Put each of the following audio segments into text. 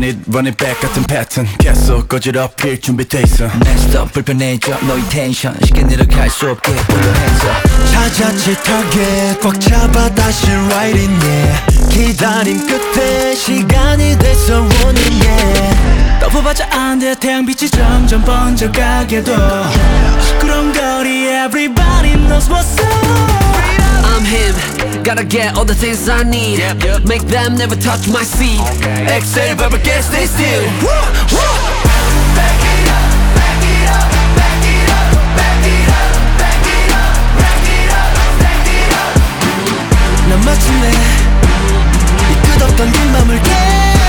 run it back 같은 패턴 계속 거지럽힐 준비돼 있어 Next up 불편해져 너의 텐션 쉽게 내려갈 수 없게 put your hands up 찾았지 target 꽉 잡아 다시 right in yeah 기다림 끝에 시간이 돼서 running yeah 덮어봤자 안돼 태양빛이 점점 번져가게도 시끄러운 거리 everybody knows what's up I'm him, gotta get all the things I need Make them never touch my seat Exhale 밟을게 stay still Back it up, back it up, back it up, back it up, back it up, back it up, back it up 난 마침내 이 끝없던 긴 밤을 깨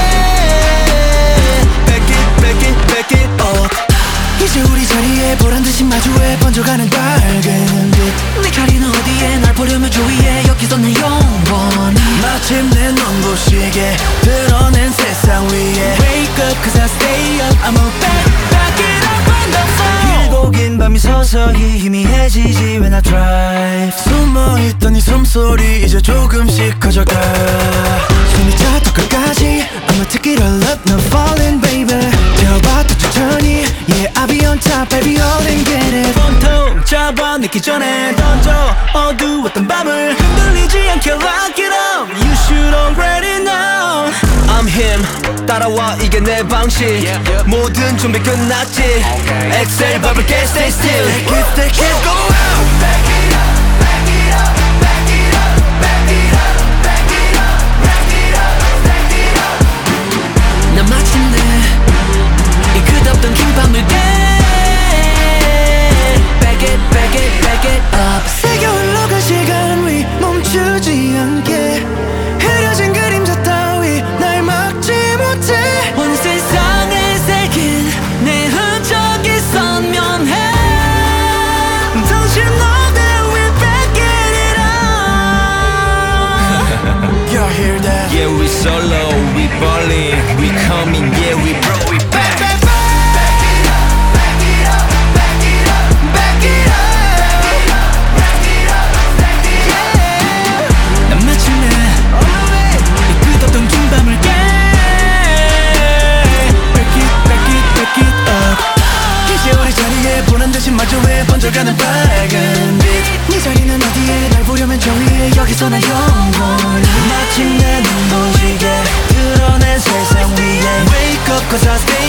Back it, back it, back it up 이제 우리 자리에 보란듯이 마주해 번져가는 밝은 빛 네 자리는 어디에 날 보려면 주위에 여기서 내 영원 마침내 눈부시게 드러낸 세상 위에 Wake up cause I stay up I'm a back it up on the floor 길고 긴 밤이 서서히 희미해지지 when I drive 숨어있던 이 숨소리 이제 조금씩 커져가 숨이 차도 끝까지 I'ma take it all up not falling baby 태워봐 더 천천히 Yeah I'll be on top baby all and get it 폰통 잡아내기 전에 던져 어두웠던 밤을 흔들리지 않게 lock it up You should already know I'm him 따라와 이게 내 방식 모든 준비 끝났지 Exhale 밟을게 stay still Take it go out Back it up, back it up, back it up, back it up, back it up, back it up, back it up 난 마침내 이 끝없던 긴 밤을 깨 Back it, back it, back it up 세게 흘러간 시간 위 멈추지 않게 흐려진 그림자 따위 날 막지 못해 온 세상에 새긴 내 흔적이 선명해 Don't you know that we're backing it up You hear that? Yeah we solo, we ballin', we coming, yeah we bro, we back 난 마침내 이 끝없던 긴 밤을 깨 Back it, back it, back it up 이제 우리 자리에 보란듯이 마주해 번져가는 빨간 빛네 자리는 어디에 날 보려면 저 위에 여기서 나 영원히 마침내 눈부시게 드러낸 세상 위에 Wake up cause I stay